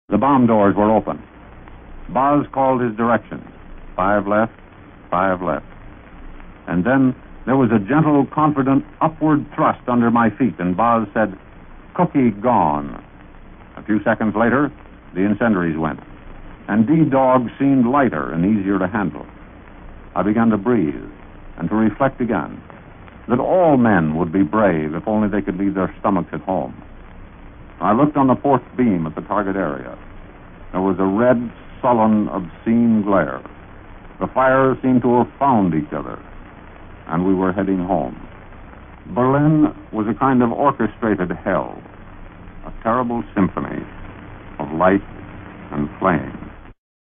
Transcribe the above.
The bomb doors were open. Boz called his directions. 5 left, 5 left. And then there was a gentle, confident upward thrust under my feet, and Boz said, "Cookie gone." A few seconds later, the incendiaries went, and D-Dog seemed lighter and easier to handle. I began to breathe and to reflect again that all men would be brave if only they could leave their stomachs at home. I looked on the fourth beam at the target area. There was a red, sullen, obscene glare. The fires seemed to have found each other, and we were heading home. Berlin was a kind of orchestrated hell, a terrible symphony of light and flame.